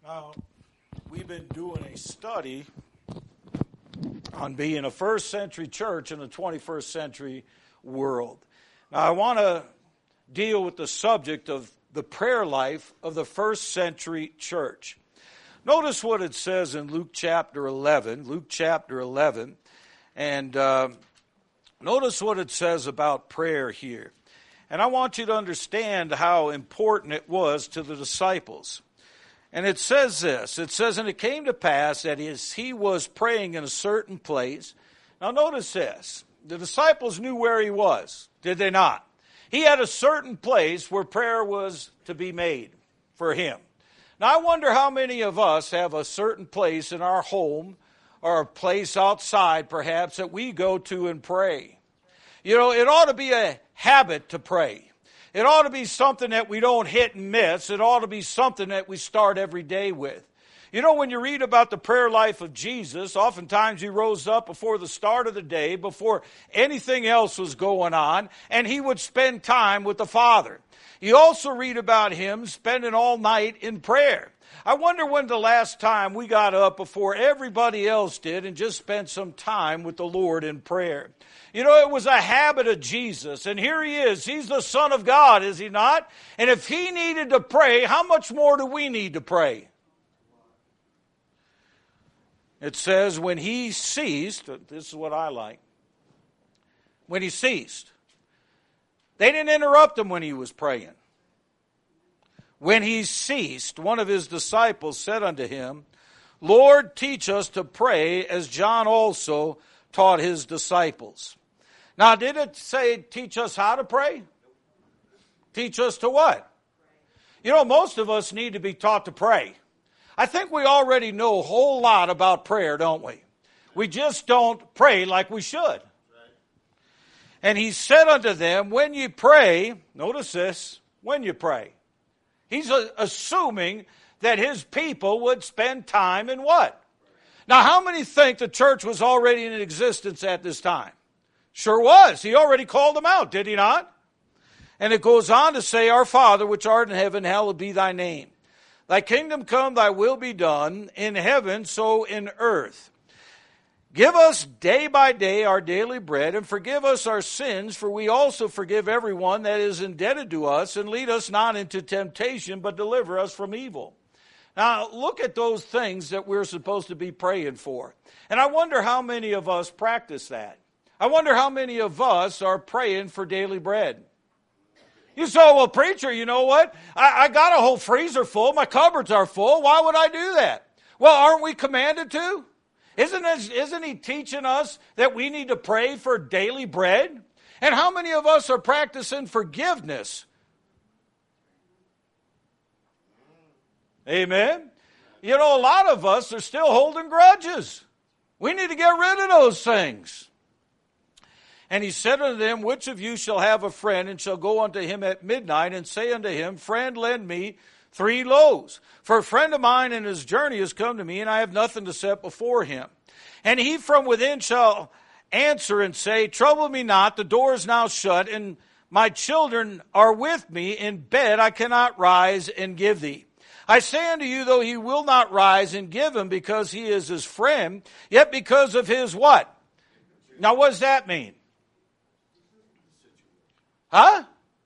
Now, we've been doing a study on being a first century church in the 21st century world. Now, I want to deal with the subject of the prayer life of the first century church. Notice what it says in Luke chapter 11. And notice what it says about prayer here. And I want you to understand how important it was to the disciples. And it says this, and it came to pass that as he was praying in a certain place. Now notice this, the disciples knew where he was, did they not? He had a certain place where prayer was to be made for him. Now I wonder how many of us have a certain place in our home or a place outside perhaps that we go to and pray. You know, it ought to be a habit to pray. It ought to be something that we don't hit and miss. It ought to be something that we start every day with. You know, when you read about the prayer life of Jesus, oftentimes he rose up before the start of the day, before anything else was going on, and he would spend time with the Father. You also read about him spending all night in prayer. I wonder when the last time we got up before everybody else did and just spent some time with the Lord in prayer. You know, it was a habit of Jesus, and here he is. He's the Son of God, is he not? And if he needed to pray, how much more do we need to pray? It says, when he ceased, this is what I like, when he ceased. They didn't interrupt him when he was praying. When he ceased, one of his disciples said unto him, Lord, teach us to pray as John also taught his disciples. Now, did it say teach us how to pray? Teach us to what? You know, most of us need to be taught to pray. I think we already know a whole lot about prayer, don't we? We just don't pray like we should. And he said unto them, when you pray, notice this, when you pray. He's assuming that his people would spend time in what? Now, how many think the church was already in existence at this time? Sure was. He already called them out, did he not? And it goes on to say, Our Father, which art in heaven, hallowed be thy name. Thy kingdom come, thy will be done, in heaven, so in earth. Give us day by day our daily bread, and forgive us our sins, for we also forgive everyone that is indebted to us, and lead us not into temptation, but deliver us from evil. Now, look at those things that we're supposed to be praying for. And I wonder how many of us practice that. I wonder how many of us are praying for daily bread. You say, well, preacher, you know what? I got a whole freezer full. My cupboards are full. Why would I do that? Well, aren't we commanded to? Isn't he teaching us that we need to pray for daily bread? And how many of us are practicing forgiveness? Amen. You know, a lot of us are still holding grudges. We need to get rid of those things. And he said unto them, which of you shall have a friend, and shall go unto him at midnight, and say unto him, Friend, lend me 3 loaves. For a friend of mine in his journey has come to me, and I have nothing to set before him. And he from within shall answer and say, Trouble me not, the door is now shut, and my children are with me in bed, I cannot rise and give thee. I say unto you, though he will not rise and give him because he is his friend, yet because of his what? Now what does that mean? Huh?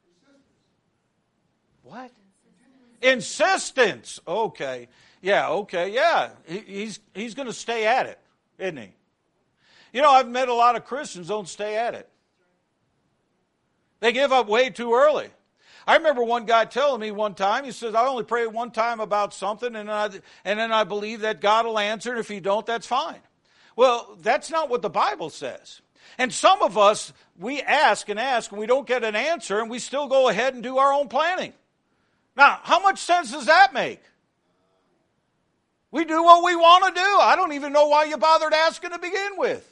What? Insistence. Okay. Yeah. He's going to stay at it, isn't he? You know, I've met a lot of Christians don't stay at it. They give up way too early. I remember one guy telling me one time, he says, I only pray one time about something, and then I believe that God will answer, and if he don't, that's fine. Well, that's not what the Bible says. And some of us, we ask, and we don't get an answer, and we still go ahead and do our own planning. Now, how much sense does that make? We do what we want to do. I don't even know why you bothered asking to begin with.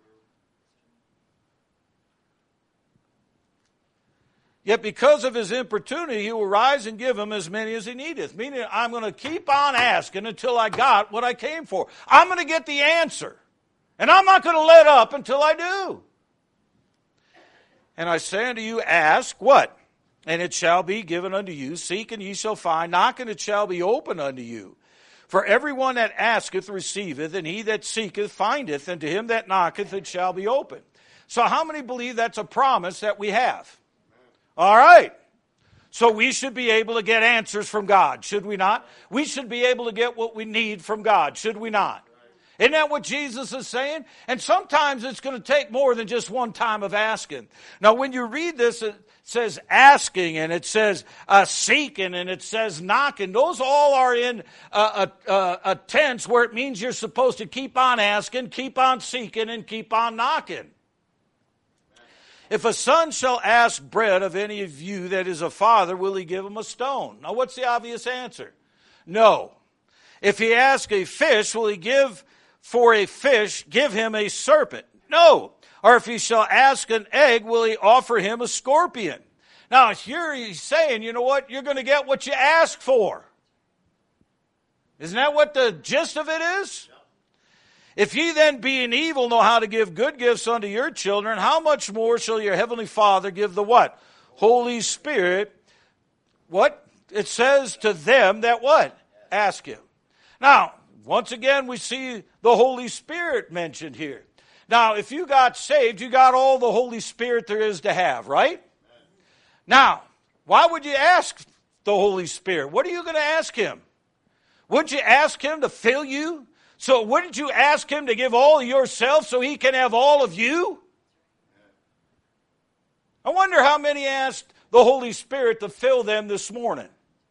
Yet because of his importunity, he will rise and give him as many as he needeth. Meaning, I'm going to keep on asking until I got what I came for. I'm going to get the answer. And I'm not going to let up until I do. And I say unto you, ask what? And it shall be given unto you. Seek and ye shall find. Knock and it shall be opened unto you. For everyone that asketh receiveth, and he that seeketh findeth, and to him that knocketh it shall be opened. So how many believe that's a promise that we have? All right. So we should be able to get answers from God, should we not? We should be able to get what we need from God, should we not? Isn't that what Jesus is saying? And sometimes it's going to take more than just one time of asking. Now, when you read this, it says asking, and it says seeking, and it says knocking. Those all are in a tense where it means you're supposed to keep on asking, keep on seeking, and keep on knocking. If a son shall ask bread of any of you that is a father, will he give him a stone? Now, what's the obvious answer? No. If he ask a fish, will he give for a fish, give him a serpent? No. Or if he shall ask an egg, will he offer him a scorpion? Now, here he's saying, you know what? You're going to get what you ask for. Isn't that what the gist of it is? If ye then, being evil, know how to give good gifts unto your children, how much more shall your heavenly Father give the what? Holy Spirit. What? It says to them that what? Ask him. Now, once again, we see the Holy Spirit mentioned here. Now, if you got saved, you got all the Holy Spirit there is to have, right? Now, why would you ask the Holy Spirit? What are you going to ask him? Wouldn't you ask him to fill you? So wouldn't you ask him to give all of yourself so he can have all of you? I wonder how many asked the Holy Spirit to fill them this morning.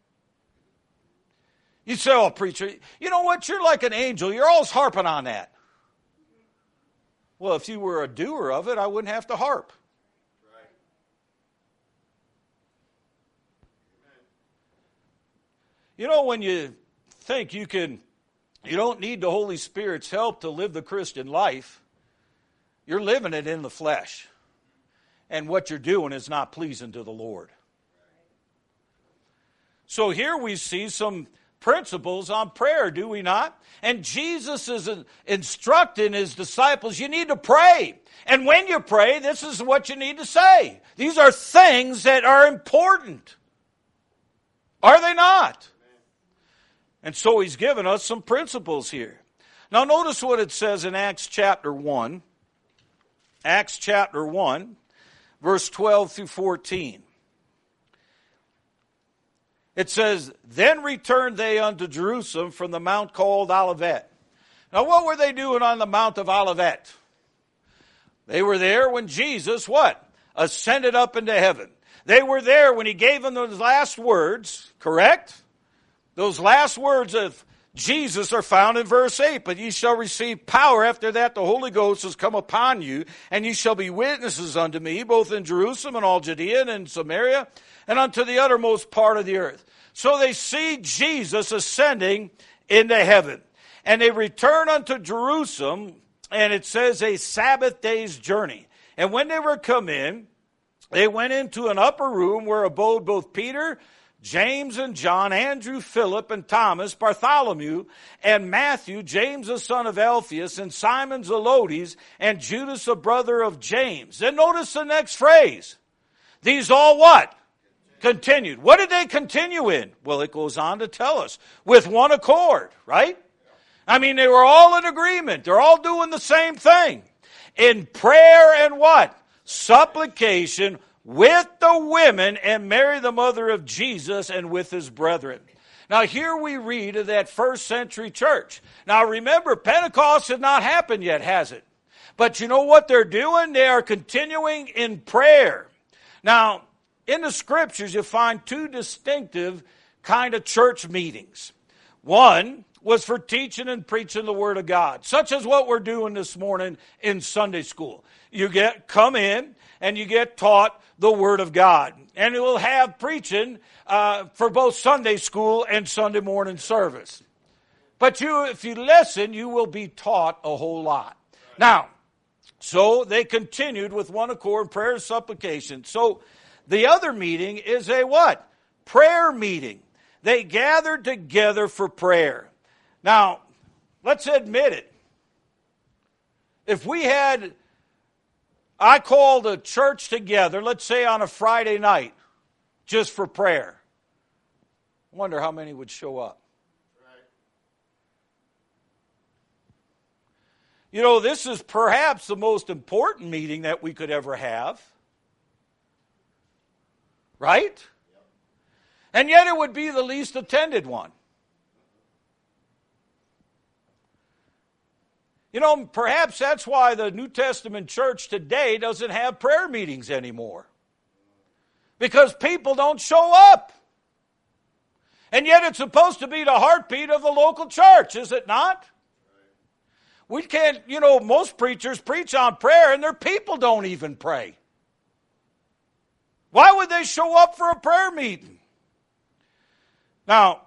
You say, oh, preacher, you know what? You're like an angel. You're always harping on that. Well, if you were a doer of it, I wouldn't have to harp. Right. You know, when you think you don't need the Holy Spirit's help to live the Christian life, you're living it in the flesh. And what you're doing is not pleasing to the Lord. So here we see some principles on prayer, do we not? And Jesus is instructing his disciples, you need to pray. And when you pray, this is what you need to say. These are things that are important. Are they not? And so he's given us some principles here. Now notice what it says in Acts chapter 1. Acts chapter 1, verse 12 through 14. It says, then returned they unto Jerusalem from the mount called Olivet. Now what were they doing on the Mount of Olivet? They were there when Jesus, what? Ascended up into heaven. They were there when he gave them those last words, correct? Those last words of Jesus are found in verse 8. But ye shall receive power after that the Holy Ghost has come upon you, and ye shall be witnesses unto me, both in Jerusalem and all Judea and in Samaria, and unto the uttermost part of the earth. So they see Jesus ascending into heaven. And they return unto Jerusalem, and it says a Sabbath day's journey. And when they were come in, they went into an upper room where abode both Peter, James and John, Andrew, Philip, and Thomas, Bartholomew, and Matthew, James the son of Alphaeus, and Simon Zelotes, and Judas the brother of James. Then notice the next phrase. These all what? Continued. What did they continue in? Well, it goes on to tell us. With one accord, right? I mean, they were all in agreement. They're all doing the same thing. In prayer and what? Supplication with the women and Mary the mother of Jesus and with his brethren. Now here we read of that first century church. Now remember, Pentecost had not happened yet, has it? But you know what they're doing? They are continuing in prayer. Now, in the scriptures you find two distinctive kind of church meetings. One was for teaching and preaching the Word of God, such as what we're doing this morning in Sunday school. You come in and you get taught the Word of God. And it will have preaching for both Sunday school and Sunday morning service. But if you listen, you will be taught a whole lot. Now, so they continued with one accord, prayer and supplication. So the other meeting is a what? Prayer meeting. They gathered together for prayer. Now, let's admit it. If I called a church together, let's say on a Friday night, just for prayer, I wonder how many would show up. You know, this is perhaps the most important meeting that we could ever have. Right? And yet it would be the least attended one. You know, perhaps that's why the New Testament church today doesn't have prayer meetings anymore. Because people don't show up. And yet it's supposed to be the heartbeat of the local church, is it not? We can't, you know, most preachers preach on prayer and their people don't even pray. Why would they show up for a prayer meeting? Now,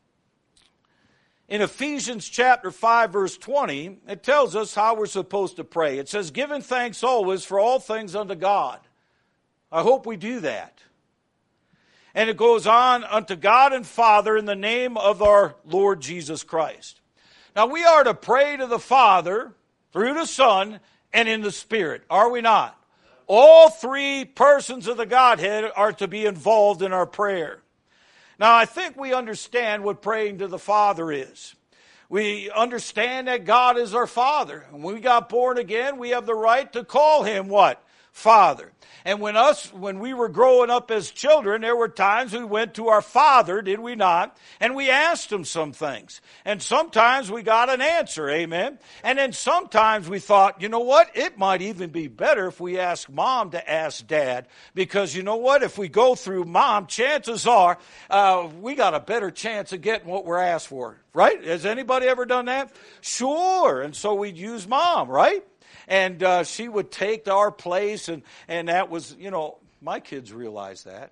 in Ephesians chapter 5, verse 20, it tells us how we're supposed to pray. It says, giving thanks always for all things unto God. I hope we do that. And it goes on, unto God and Father in the name of our Lord Jesus Christ. Now, we are to pray to the Father through the Son and in the Spirit, are we not? All three persons of the Godhead are to be involved in our prayer. Now, I think we understand what praying to the Father is. We understand that God is our Father. And when we got born again, we have the right to call Him what? Father. And when we were growing up as children, there were times we went to our father, did we not? And we asked him some things. And sometimes we got an answer, amen? And then sometimes we thought, you know what? It might even be better if we ask mom to ask dad. Because you know what? If we go through mom, chances are we got a better chance of getting what we're asked for. Right? Has anybody ever done that? Sure. And so we'd use mom, right? And she would take our place, and that was, you know, my kids realized that.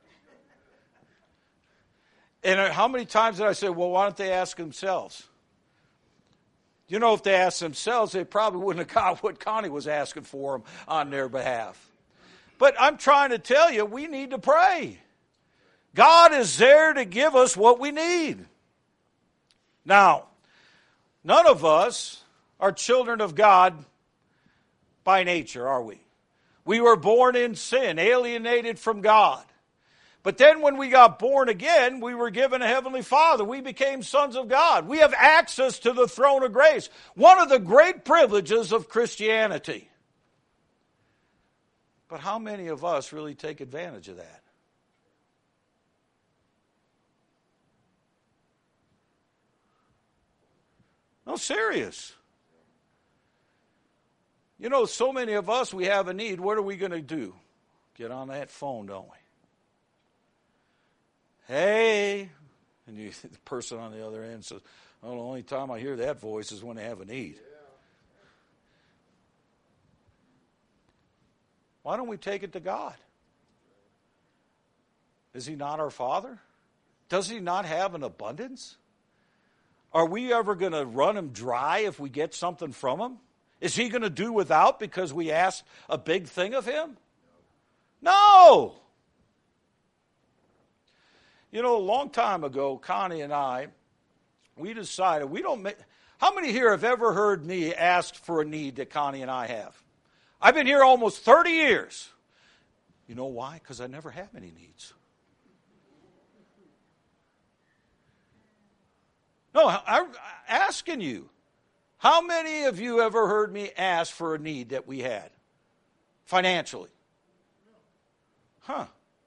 And how many times did I say, well, why don't they ask themselves? You know, if they asked themselves, they probably wouldn't have got what Connie was asking for them on their behalf. But I'm trying to tell you, we need to pray. God is there to give us what we need. Now, none of us are children of God by nature, are we? We were born in sin, alienated from God. But then when we got born again, we were given a heavenly Father. We became sons of God. We have access to the throne of grace. One of the great privileges of Christianity. But how many of us really take advantage of that? No, serious. You know, so many of us, we have a need. What are we going to do? Get on that phone, don't we? Hey. And the person on the other end says, well, the only time I hear that voice is when they have a need. Why don't we take it to God? Is He not our Father? Does He not have an abundance? Are we ever going to run Him dry if we get something from Him? Is He going to do without because we ask a big thing of Him? No. You know, a long time ago, Connie and I, we decided we don't make... How many here have ever heard me ask for a need that Connie and I have? I've been here almost 30 years. You know why? Because I never have any needs. No, I'm asking you. How many of you ever heard me ask for a need that we had? Financially? Huh.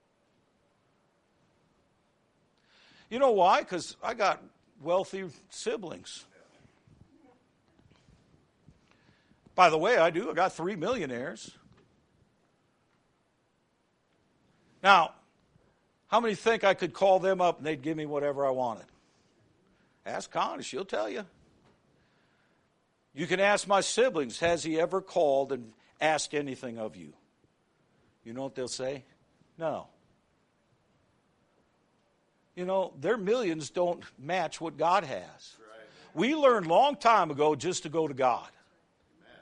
You know why? Because I got wealthy siblings. By the way, I do. I got 3 millionaires. Now, how many think I could call them up and they'd give me whatever I wanted? Ask Connie, she'll tell you. You can ask my siblings, has he ever called and asked anything of you? You know what they'll say? No. You know, their millions don't match what God has. Right. We learned a long time ago just to go to God. Amen.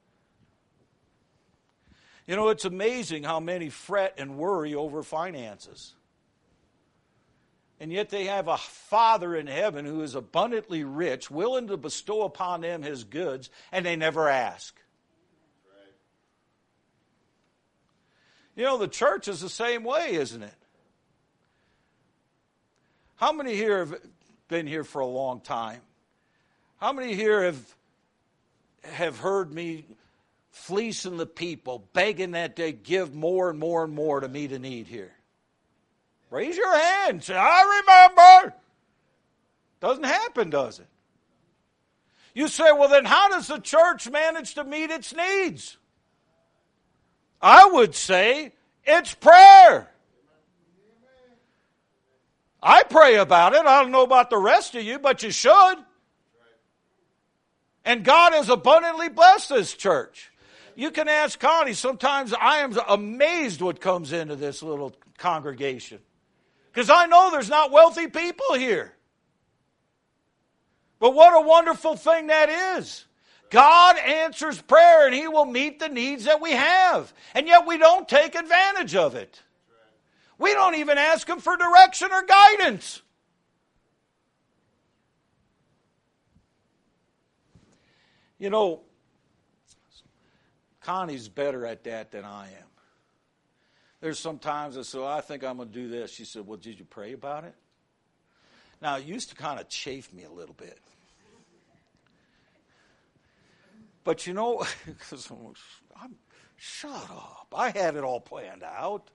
You know, it's amazing how many fret and worry over finances. And yet they have a Father in heaven who is abundantly rich, willing to bestow upon them His goods, and they never ask. Right. You know, the church is the same way, isn't it? How many here have been here for a long time? How many here have heard me fleecing the people, begging that they give more and more and more to meet a need here? Raise your hand. Say, I remember. Doesn't happen, does it? You say, well, then how does the church manage to meet its needs? I would say it's prayer. I pray about it. I don't know about the rest of you, but you should. And God has abundantly blessed this church. You can ask Connie. Sometimes I am amazed what comes into this little congregation. Because I know there's not wealthy people here. But what a wonderful thing that is. God answers prayer and He will meet the needs that we have. And yet we don't take advantage of it. We don't even ask Him for direction or guidance. You know, Connie's better at that than I am. There's sometimes I say, well, I think I'm going to do this. She said, well, did you pray about it? Now, it used to kind of chafe me a little bit. But you know, because shut up. I had it all planned out.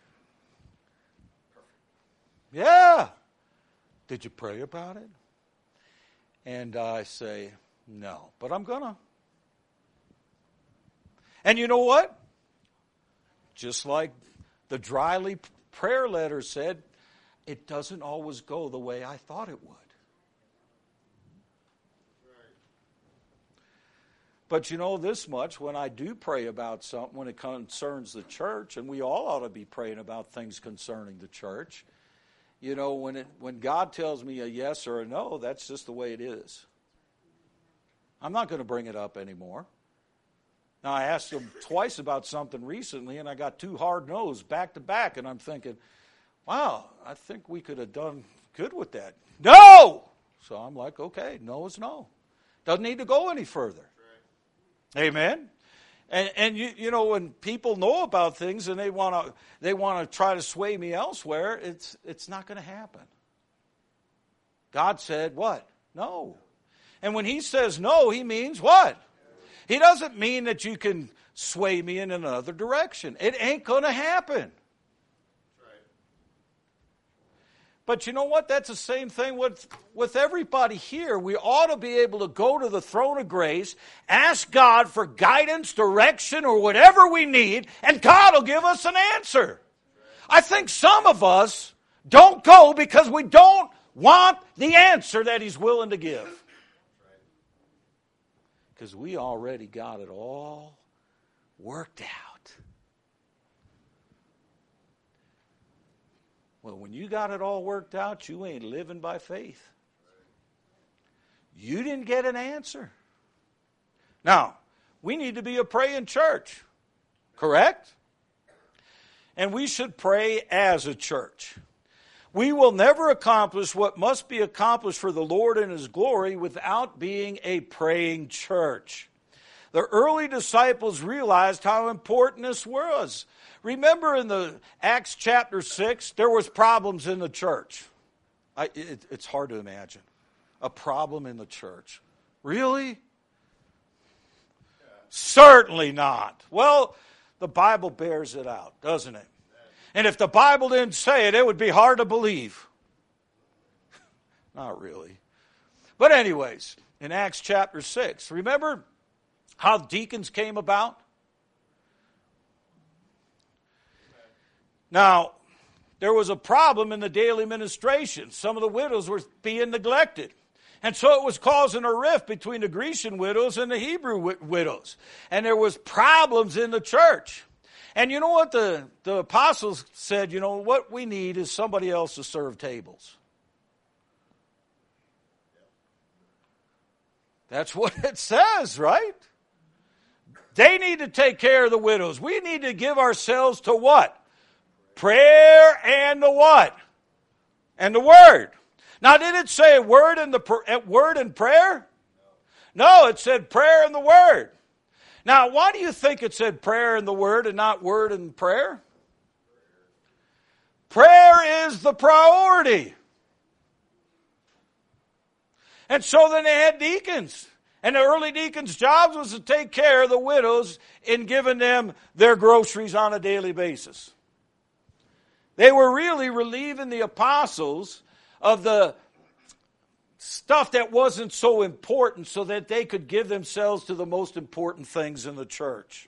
Yeah. Did you pray about it? And I say, no, but I'm gonna. And you know what? Just like the Dryly prayer letter said, it doesn't always go the way I thought it would. But you know this much, when I do pray about something, when it concerns the church, and we all ought to be praying about things concerning the church, you know, when God tells me a yes or a no, that's just the way it is. I'm not going to bring it up anymore. Now, I asked Him twice about something recently, and I got 2 hard no's back to back, and I'm thinking, wow, I think we could have done good with that. No! So I'm like, okay, no is no. Doesn't need to go any further. Amen. And you know, when people know about things and they want to try to sway me elsewhere, it's not going to happen. God said what? No. And when He says no, He means what? He doesn't mean that you can sway me in another direction. It ain't going to happen. But you know what? That's the same thing with everybody here. We ought to be able to go to the throne of grace, ask God for guidance, direction, or whatever we need, and God will give us an answer. I think some of us don't go because we don't want the answer that He's willing to give. Because we already got it all worked out. Well, when you got it all worked out, you ain't living by faith. You didn't get an answer. Now, we need to be a praying church, correct? And we should pray as a church. We will never accomplish what must be accomplished for the Lord and His glory without being a praying church. The early disciples realized how important this was. Remember in the Acts chapter 6, there was problems in the church. It's hard to imagine. A problem in the church. Really? Yeah. Certainly not. Well, the Bible bears it out, doesn't it? And if the Bible didn't say it, it would be hard to believe. Not really. But anyways, in Acts chapter 6, remember how deacons came about? Now, there was a problem in the daily ministration. Some of the widows were being neglected. And so it was causing a rift between the Grecian widows and the Hebrew widows. And there was problems in the church. And you know what the apostles said? You know, what we need is somebody else to serve tables. That's what it says, right? They need to take care of the widows. We need to give ourselves to what? Prayer and the what? And the Word. Now, did it say word and prayer? No, it said prayer and the Word. Now, why do you think it said prayer and the Word and not word and prayer? Prayer is the priority. And so then they had deacons. And the early deacons' jobs was to take care of the widows in giving them their groceries on a daily basis. They were really relieving the apostles of the stuff that wasn't so important so that they could give themselves to the most important things in the church.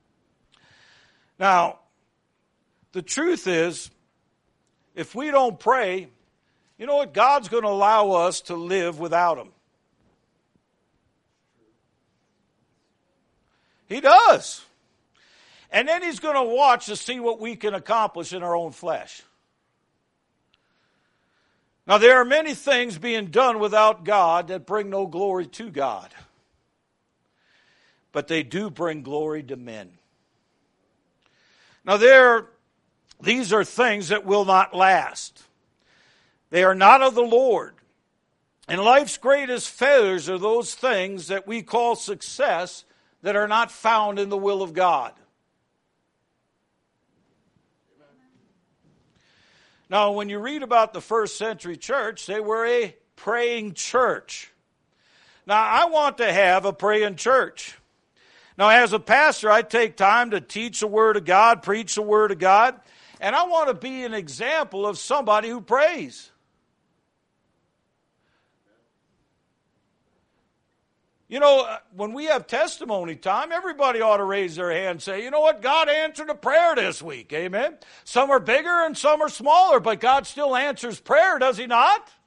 Now, the truth is, if we don't pray, you know what? God's going to allow us to live without Him. He does. And then He's going to watch to see what we can accomplish in our own flesh. Now, there are many things being done without God that bring no glory to God. But they do bring glory to men. Now, these are things that will not last. They are not of the Lord. And life's greatest failures are those things that we call success that are not found in the will of God. Now, when you read about the first century church, they were a praying church. Now, I want to have a praying church. Now, as a pastor, I take time to teach the Word of God, preach the Word of God, and I want to be an example of somebody who prays. You know, when we have testimony time, everybody ought to raise their hand and say, you know what, God answered a prayer this week, amen? Some are bigger and some are smaller, but God still answers prayer, does He not? Right.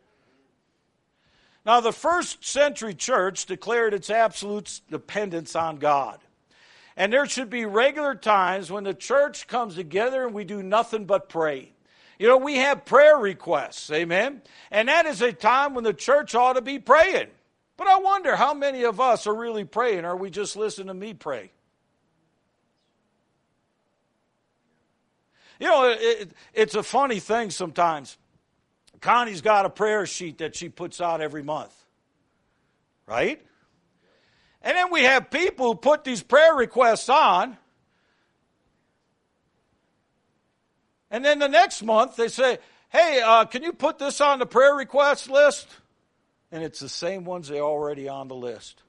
Now, the first century church declared its absolute dependence on God. And there should be regular times when the church comes together and we do nothing but pray. You know, we have prayer requests, amen? And that is a time when the church ought to be praying. But I wonder how many of us are really praying, or are we just listening to me pray? You know, it's a funny thing sometimes. Connie's got a prayer sheet that she puts out every month, right? And then we have people who put these prayer requests on, and then the next month they say, hey, can you put this on the prayer request list? And it's the same ones they're already on the list.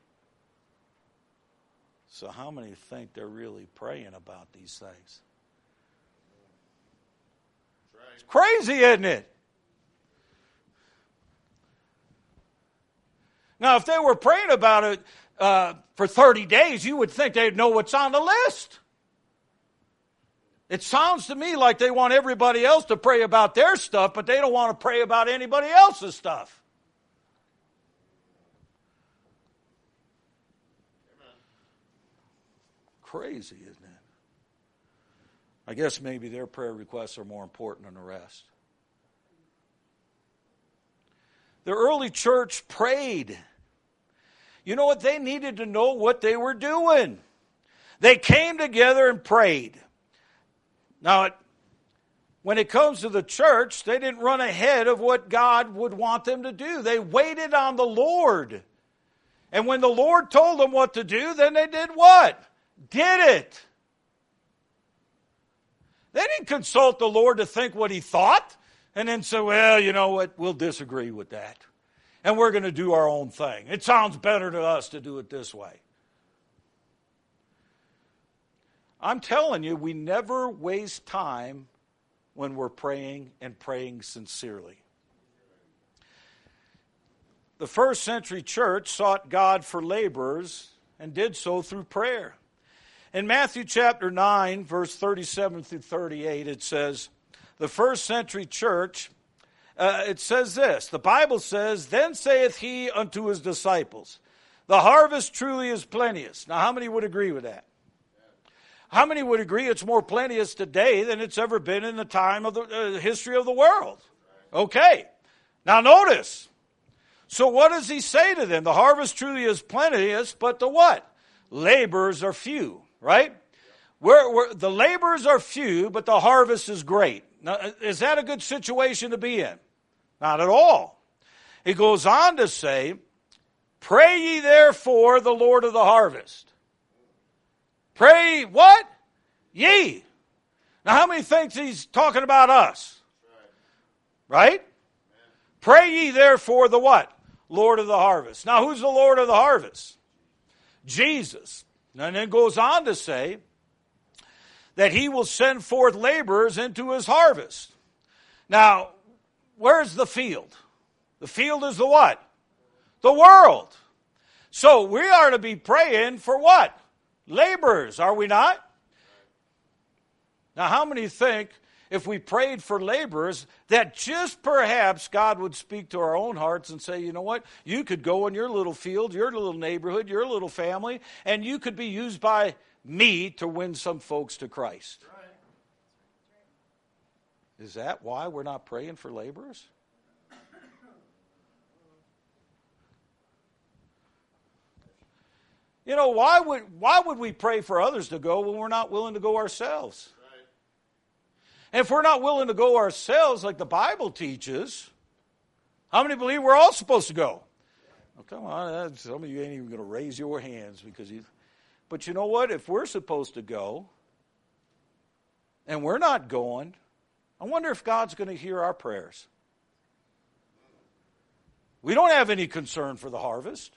So how many think they're really praying about these things? It's crazy, isn't it? Now, if they were praying about it for 30 days, you would think they'd know what's on the list. It sounds to me like they want everybody else to pray about their stuff, but they don't want to pray about anybody else's stuff. Crazy, isn't it? I guess maybe their prayer requests are more important than the rest. The early church prayed. You know what? They needed to know what they were doing. They came together and prayed. Now, when it comes to the church, they didn't run ahead of what God would want them to do. They waited on the Lord. And when the Lord told them what to do, then they did what? Did it. They didn't consult the Lord to think what He thought and then say, well, you know what, we'll disagree with that. And we're going to do our own thing. It sounds better to us to do it this way. I'm telling you, we never waste time when we're praying and praying sincerely. The first century church sought God for laborers and did so through prayer. In Matthew chapter 9, verse 37 through 38, it says, the first century church, it says this, the Bible says, then saith he unto his disciples, the harvest truly is plenteous. Now, how many would agree with that? How many would agree it's more plenteous today than it's ever been in the time of the history of the world? Okay. Now, notice. So what does he say to them? The harvest truly is plenteous, but the what? Laborers are few. Right? The laborers are few, but the harvest is great. Now, is that a good situation to be in? Not at all. He goes on to say, pray ye therefore the Lord of the harvest. Pray what? Ye. Now, how many think he's talking about us? Right? Pray ye therefore the what? Lord of the harvest. Now, who's the Lord of the harvest? Jesus. And then goes on to say that he will send forth laborers into his harvest. Now, where's the field? The field is the what? The world. So we are to be praying for what? Laborers, are we not? Now, how many think if we prayed for laborers that just perhaps God would speak to our own hearts and say, you know what, you could go in your little field, your little neighborhood, your little family, and you could be used by me to win some folks to Christ. Is that why we're not praying for laborers? You know, why would we pray for others to go when we're not willing to go ourselves? Right. And if we're not willing to go ourselves, like the Bible teaches, how many believe we're all supposed to go? Oh, come on, some of you ain't even going to raise your hands because you. But you know what? If we're supposed to go, and we're not going, I wonder if God's going to hear our prayers. We don't have any concern for the harvest.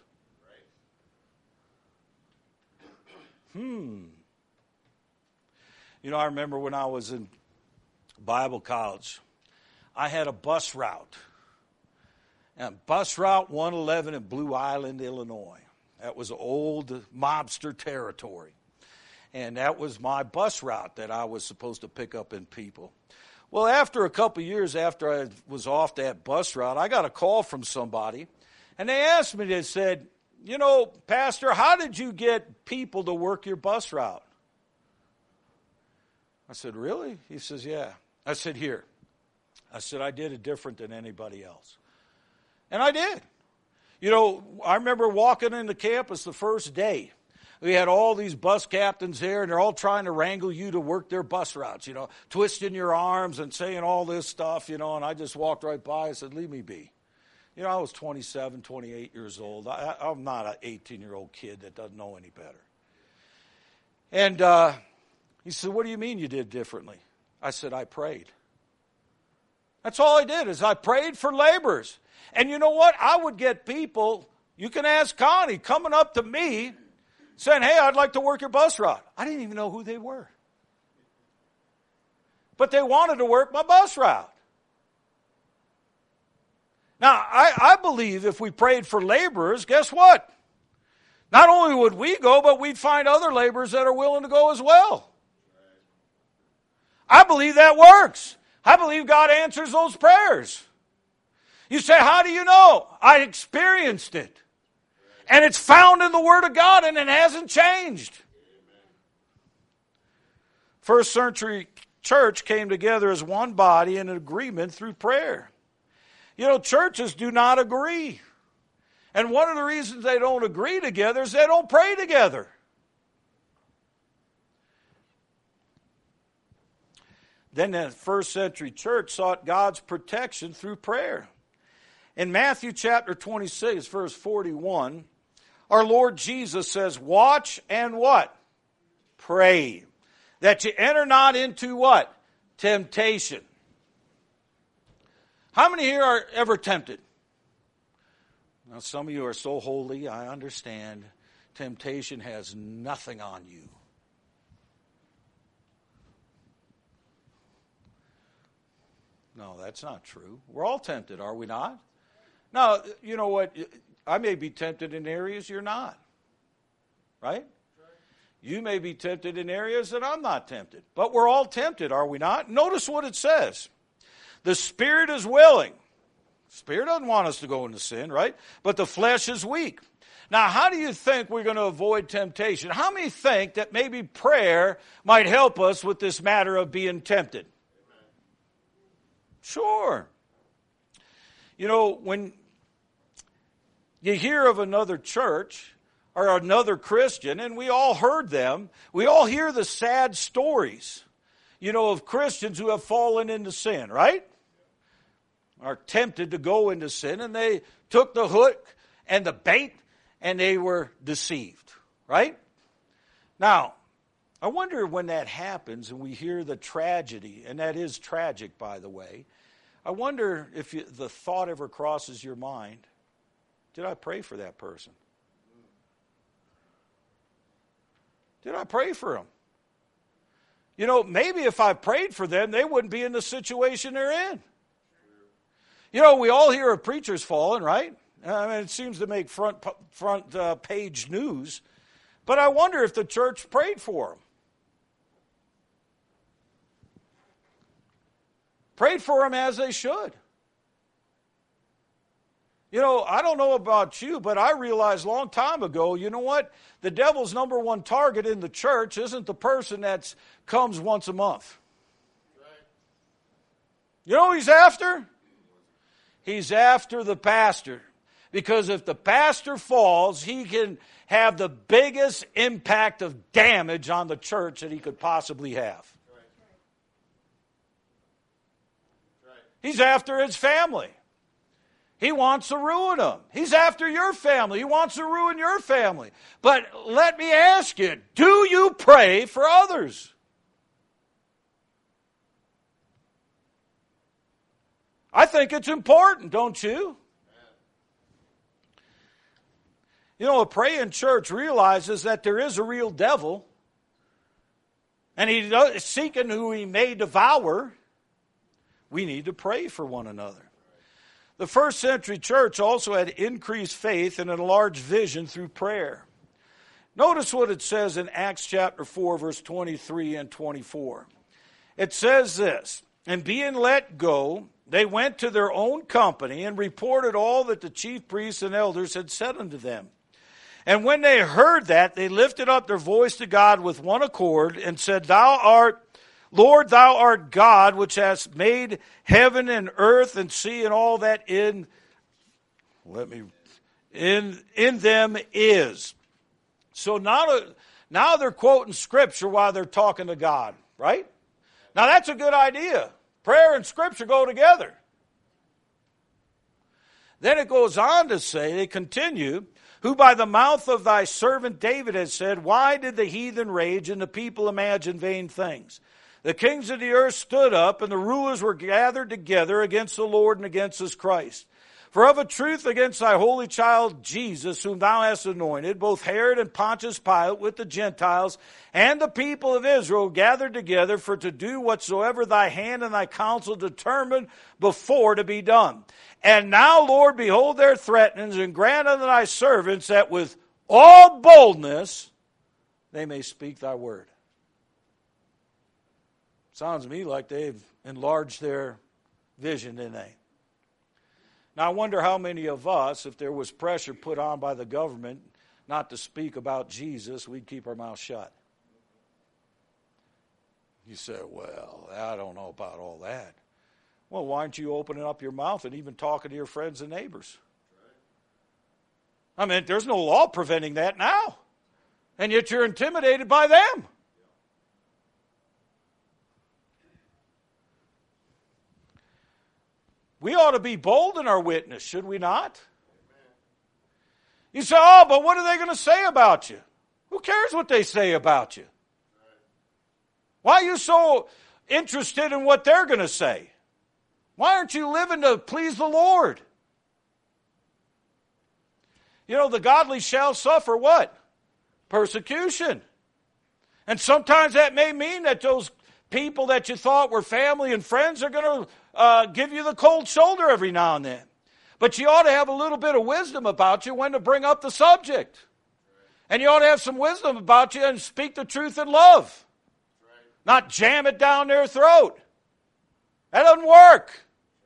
You know, I remember when I was in Bible college, I had a bus route. And bus route 111 in Blue Island, Illinois. That was old mobster territory. And that was my bus route that I was supposed to pick up in people. Well, after a couple of years after I was off that bus route, I got a call from somebody. And they asked me, they said, you know, Pastor, how did you get people to work your bus route? I said, really? He says, yeah. I said, here. I said, I did it different than anybody else. And I did. You know, I remember walking into campus the first day. We had all these bus captains there, and they're all trying to wrangle you to work their bus routes, you know, twisting your arms and saying all this stuff, you know, and I just walked right by and said, leave me be. You know, I was 27, 28 years old. I'm not an 18-year-old kid that doesn't know any better. And he said, what do you mean you did differently? I said, I prayed. That's all I did is I prayed for laborers. And you know what? I would get people, you can ask Connie, coming up to me saying, hey, I'd like to work your bus route. I didn't even know who they were. But they wanted to work my bus route. Now, I believe if we prayed for laborers, guess what? Not only would we go, but we'd find other laborers that are willing to go as well. I believe that works. I believe God answers those prayers. You say, how do you know? I experienced it. And it's found in the Word of God, and it hasn't changed. First century church came together as one body in agreement through prayer. You know, churches do not agree. And one of the reasons they don't agree together is they don't pray together. Then the first century church sought God's protection through prayer. In Matthew chapter 26, verse 41, our Lord Jesus says, watch and what? Pray. That you enter not into what? Temptation. How many here are ever tempted? Now, some of you are so holy, I understand. Temptation has nothing on you. No, that's not true. We're all tempted, are we not? Now, you know what? I may be tempted in areas you're not. Right? You may be tempted in areas that I'm not tempted. But we're all tempted, are we not? Notice what it says. The spirit is willing. Spirit doesn't want us to go into sin, right? But the flesh is weak. Now, how do you think we're going to avoid temptation? How many think that maybe prayer might help us with this matter of being tempted? Sure. You know, when you hear of another church or another Christian, and we all heard them, we all hear the sad stories, you know, of Christians who have fallen into sin, right? Are tempted to go into sin, and they took the hook and the bait, and they were deceived, right? Now, I wonder when that happens and we hear the tragedy, and that is tragic, by the way, I wonder if the thought ever crosses your mind, Did I pray for that person? Did I pray for them? You know, maybe if I prayed for them, they wouldn't be in the situation they're in. You know, we all hear of preachers falling, right? I mean, it seems to make front page news. But I wonder if the church prayed for them. Prayed for them as they should. You know, I don't know about you, but I realized a long time ago, you know what? The devil's number one target in the church isn't the person that comes once a month. You know who he's after? He's after the pastor. Because if the pastor falls, he can have the biggest impact of damage on the church that he could possibly have. He's after his family. He wants to ruin them. He's after your family. He wants to ruin your family. But let me ask you, do you pray for others? I think it's important, don't you? You know, a praying church realizes that there is a real devil, and he's seeking who he may devour. We need to pray for one another. The first century church also had increased faith and enlarged vision through prayer. Notice what it says in Acts chapter 4, verse 23 and 24. It says this, "And being let go, they went to their own company and reported all that the chief priests and elders had said unto them. And when they heard that, they lifted up their voice to God with one accord and said, Lord, thou art God, which hast made heaven and earth and sea and all that in them is." So now they're quoting Scripture while they're talking to God, right? Now that's a good idea. Prayer and Scripture go together. Then it goes on to say, they continue, "Who by the mouth of thy servant David has said, Why did the heathen rage and the people imagine vain things? The kings of the earth stood up, and the rulers were gathered together against the Lord and against his Christ. For of a truth against thy holy child Jesus, whom thou hast anointed, both Herod and Pontius Pilate with the Gentiles and the people of Israel gathered together for to do whatsoever thy hand and thy counsel determined before to be done. And now, Lord, behold their threatenings, and grant unto thy servants that with all boldness they may speak thy word." Sounds to me like they've enlarged their vision, didn't they? Now, I wonder how many of us, if there was pressure put on by the government not to speak about Jesus, we'd keep our mouth shut. You say, well, I don't know about all that. Well, why aren't you opening up your mouth and even talking to your friends and neighbors? I mean, there's no law preventing that now. And yet you're intimidated by them. We ought to be bold in our witness, should we not? You say, oh, but what are they going to say about you? Who cares what they say about you? Why are you so interested in what they're going to say? Why aren't you living to please the Lord? You know, the godly shall suffer what? Persecution. And sometimes that may mean that those people that you thought were family and friends are going to give you the cold shoulder every now and then. But you ought to have a little bit of wisdom about you when to bring up the subject. And you ought to have some wisdom about you and speak the truth in love. Not jam it down their throat. That doesn't work.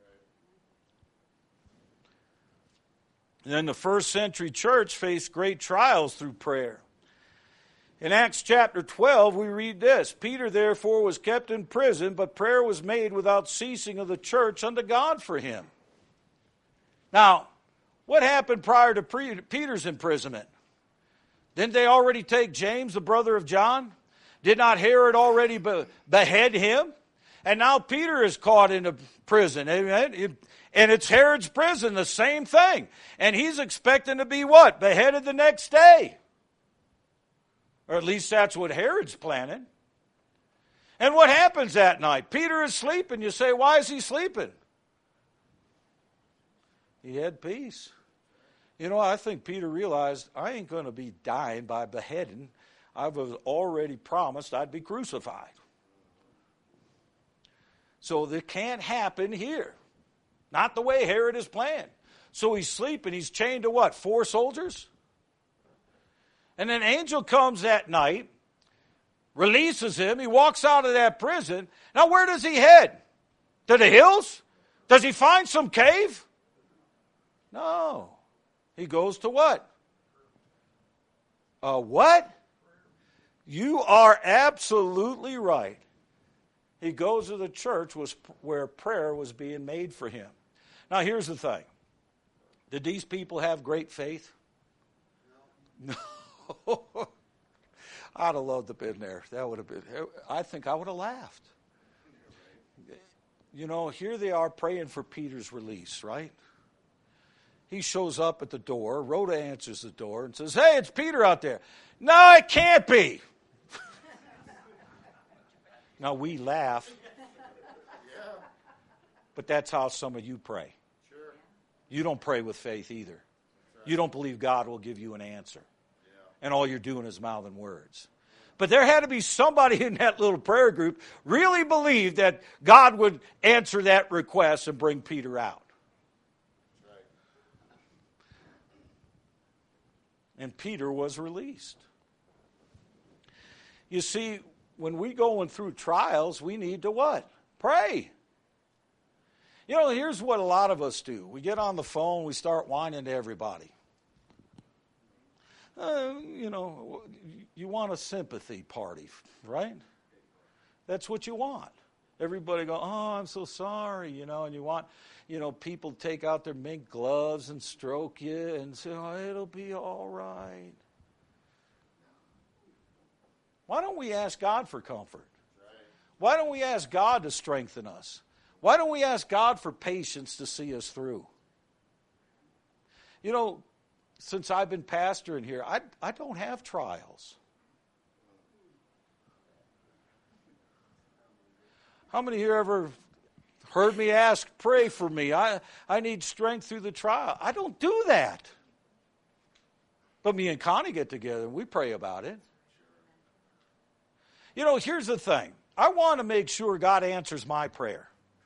And then the first century church faced great trials through prayer. In Acts chapter 12, we read this, "Peter therefore was kept in prison, but prayer was made without ceasing of the church unto God for him." Now, what happened prior to Peter's imprisonment? Didn't they already take James, the brother of John? Did not Herod already behead him? And now Peter is caught in a prison. Amen? And it's Herod's prison, the same thing. And he's expecting to be what? Beheaded the next day. Or at least that's what Herod's planning. And what happens that night? Peter is sleeping. You say, why is he sleeping? He had peace. I think Peter realized, I ain't going to be dying by beheading. I was already promised I'd be crucified. So that can't happen here. Not the way Herod is planned. So he's sleeping. He's chained to what? 4 soldiers? And an angel comes that night, releases him. He walks out of that prison. Now where does he head? To the hills? Does he find some cave? No. He goes to what? What? You are absolutely right. He goes to the church where prayer was being made for him. Now here's the thing. Did these people have great faith? No. I'd have loved to have been there. That would have been, I think I would have laughed. Here they are praying for Peter's release, right? He shows up at the door. Rhoda answers the door and says, hey, it's Peter out there. No, it can't be. Now, we laugh. But that's how some of you pray. You don't pray with faith either. You don't believe God will give you an answer. And all you're doing is mouthing words. But there had to be somebody in that little prayer group really believed that God would answer that request and bring Peter out. And Peter was released. You see, when we going through trials, we need to what? Pray. Here's what a lot of us do. We get on the phone, we start whining to everybody. You want a sympathy party, right? That's what you want. Everybody go, oh, I'm so sorry, and you want, people take out their mink gloves and stroke you and say, oh, it'll be all right. Why don't we ask God for comfort? Why don't we ask God to strengthen us? Why don't we ask God for patience to see us through? Since I've been pastoring here, I don't have trials. How many here ever heard me ask, pray for me? I need strength through the trial. I don't do that. But me and Connie get together and we pray about it. Here's the thing. I want to make sure God answers my prayer.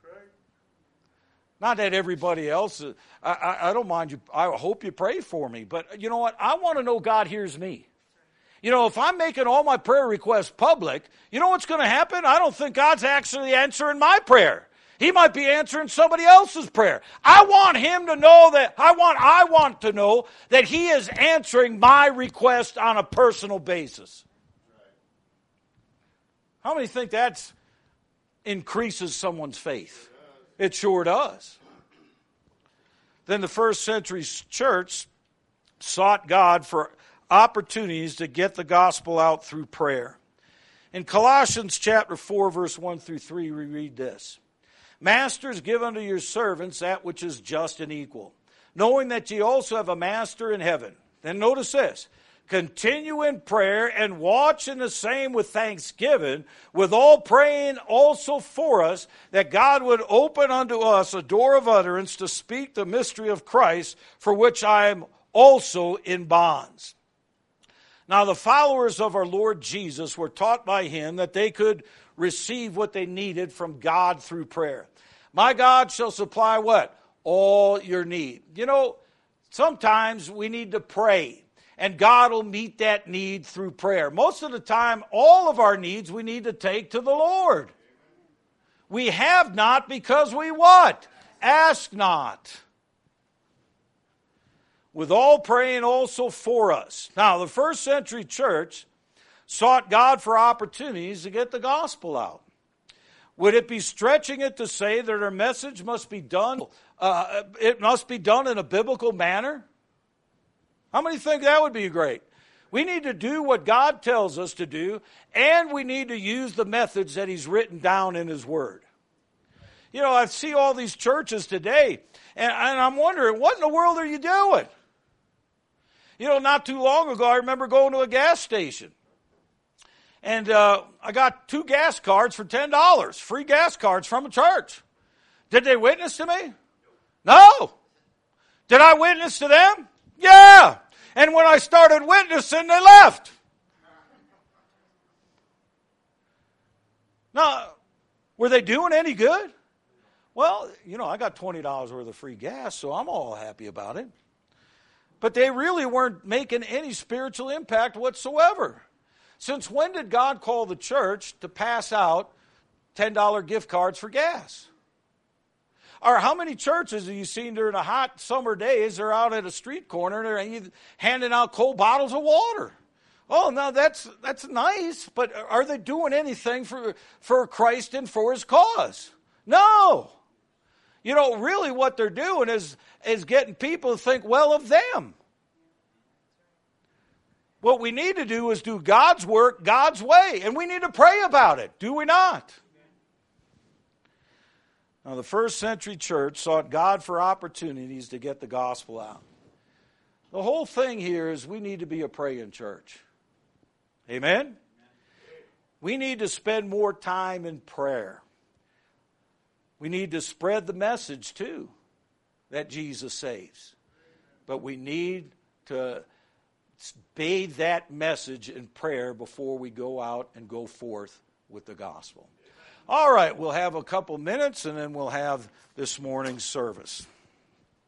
Not that everybody else, I don't mind you, I hope you pray for me. But you know what? I want to know God hears me. If I'm making all my prayer requests public, you know what's going to happen? I don't think God's actually answering my prayer. He might be answering somebody else's prayer. I want him to know that, I want to know that he is answering my request on a personal basis. How many think that increases someone's faith? It sure does. Then the first century church sought God for opportunities to get the gospel out through prayer. In Colossians chapter 4, verse 1 through 3, we read this. Masters, give unto your servants that which is just and equal, knowing that ye also have a master in heaven. Then notice this. Continue in prayer and watch in the same with thanksgiving, with all praying also for us, that God would open unto us a door of utterance to speak the mystery of Christ, for which I am also in bonds. Now the followers of our Lord Jesus were taught by him that they could receive what they needed from God through prayer. My God shall supply what? All your need. Sometimes we need to pray. And God will meet that need through prayer. Most of the time, all of our needs we need to take to the Lord. We have not because we what? Ask not. With all praying also for us. Now, the first century church sought God for opportunities to get the gospel out. Would it be stretching it to say that our message must be done, it must be done in a biblical manner? How many think that would be great? We need to do what God tells us to do, and we need to use the methods that he's written down in his word. I see all these churches today, and I'm wondering, what in the world are you doing? Not too long ago, I remember going to a gas station. And I got 2 gas cards for $10, free gas cards from a church. Did they witness to me? No. Did I witness to them? Yeah. And when I started witnessing, they left. Now, were they doing any good? Well, I got $20 worth of free gas, so I'm all happy about it. But they really weren't making any spiritual impact whatsoever. Since when did God call the church to pass out $10 gift cards for gas? Or how many churches have you seen during the hot summer days? They're out at a street corner and they're handing out cold bottles of water. Oh, now that's nice, but are they doing anything for Christ and for His cause? No. Really what they're doing is getting people to think well of them. What we need to do is do God's work God's way, and we need to pray about it, do we not? Now, the first century church sought God for opportunities to get the gospel out. The whole thing here is we need to be a praying church. Amen? We need to spend more time in prayer. We need to spread the message, too, that Jesus saves. But we need to bathe that message in prayer before we go out and go forth with the gospel. All right, we'll have a couple minutes, and then we'll have this morning's service.